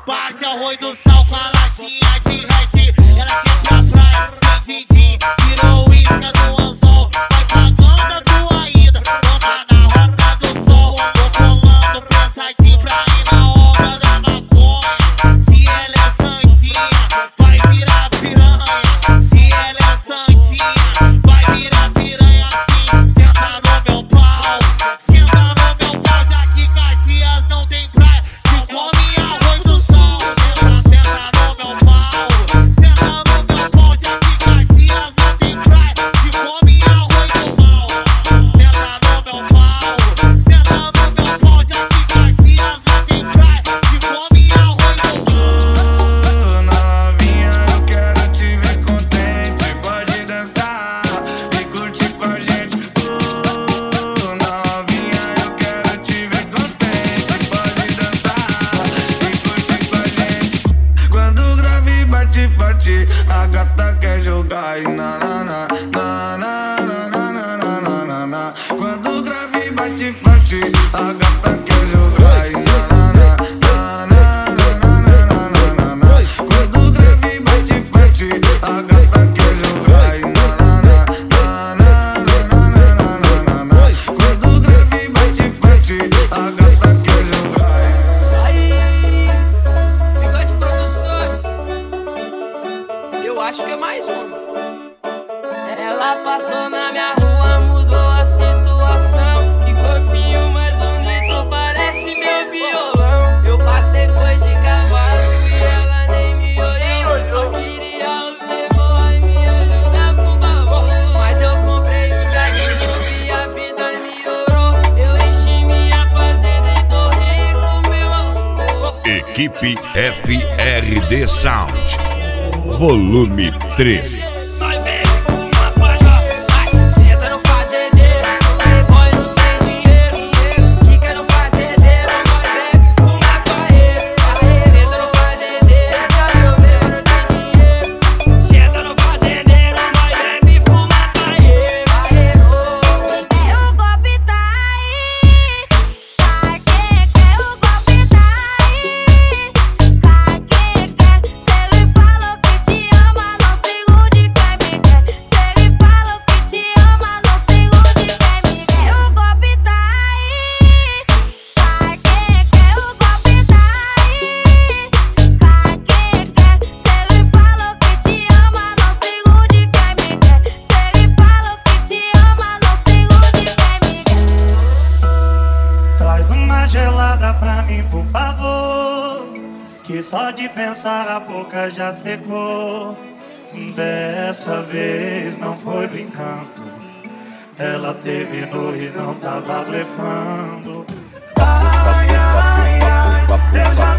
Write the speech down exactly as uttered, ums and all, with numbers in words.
parte arroz do sal com a latinha de Red. Ela quer pra praia, sem din-din, virou isca no anzol. Vai pagando a tua ida, toca na roda do sol. Tô colando pensadinho pra ir na onda da maconha. Se ela é santinha, vai virar piranha. Se ela é santinha, vai virar piranha assim. Senta no meu pau, senta no meu pau, já que Caxias não tem praia. Te come arroz do sol. Senta, senta no meu pau, senta no meu pau, já que Caxias não tem praia. Te come arroz do mal. Senta no meu pau, senta no meu pau, já que Caxias não tem praia. Te come arroz do mal. Novinha, eu quero te ver contente. Pode dançar e curtir com a gente. Oh, novinha, eu quero te ver contente. Pode dançar e curtir com a gente. Quando o grave bate forte, a gata quer jogar e na na na na na na na na na na na. Quando o grave bate forte, a gata quer jogar e na na na na na na na na na na. Quando o grave bate forte, a gata quer jogar e na na na na na na na na na. Quando o grave bate forte, a gata quer jogar. Aí, Bigode Produções. Eu acho que é mais um. Ela passou na minha rua, mudou a situação. Que corpinho mais bonito, parece meu violão. Eu passei, foi de cavalo e ela nem me olhou. Só queria o playboy e me ajudar com o balão. Mas eu comprei os gatinhos e a vida melhorou. Eu enchi minha fazenda e tô rico, meu amor. Equipe F R D Sound, volume três. Nós bebe, fuma, paga, vai, senta no fazendeiro. Playboy não tem dinheiro, quica no fazendeiro. Nós bebe, fuma, paeiro. Senta no fazendeiro, meu bebo não tem dinheiro. Senta no fazendeiro, nós bebe, fuma, paeiro. O golpe tá aí, vai quem quer, o golpe tá aí, vai quem quer. Se ele falou que te ama, não segure quem me quer. Se ele falou que te ama, não segure quem me quer. O golpe tá aí, vai quem quer, o golpe tá aí, vai quem quer. Se ele falou que te ama, não segure quem me quer. Se ele falou que te ama, não segure quem me quer. Traz uma gelada pra mim, por favor, que só de pensar a boca já secou. Dessa vez não foi brincando, ela terminou e não tava blefando. Ai, ai, ai, eu já